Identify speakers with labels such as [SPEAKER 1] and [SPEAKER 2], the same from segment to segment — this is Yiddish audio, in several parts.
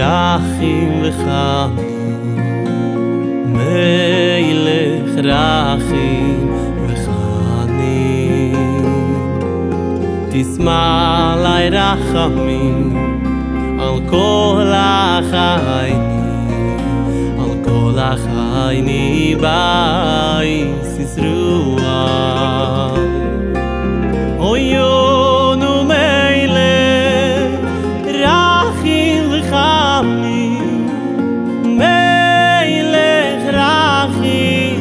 [SPEAKER 1] rachim v'chanim melech rachim Tismalai rachamim al kol achayni al kol achayni ba'is Yisruel oyonu melech rachim v'chanim melech rachim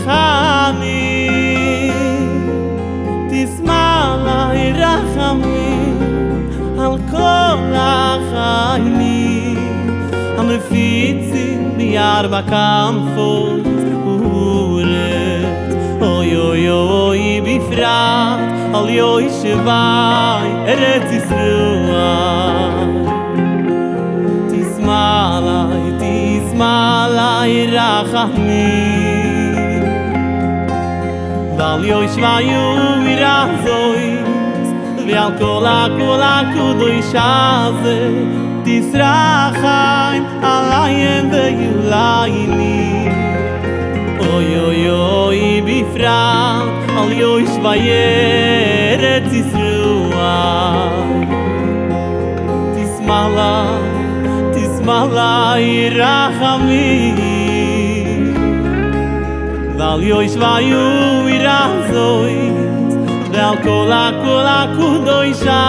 [SPEAKER 1] v'chanim Tismalai rachamim al kol achayni המפיצים בארבע כנפות אורת אוי אוי אוי בפרט על יושבי ארץ ישראל תשמאלי רחמים ועל יושבי ירזויס ועל כל הקודש הזה תסרחיים עליהם ויולייני אוי אוי אוי בפרט על יושבי ארץ ישראל תשמאלי רחמים ועל יושבי ירזויס ועל כל הקודש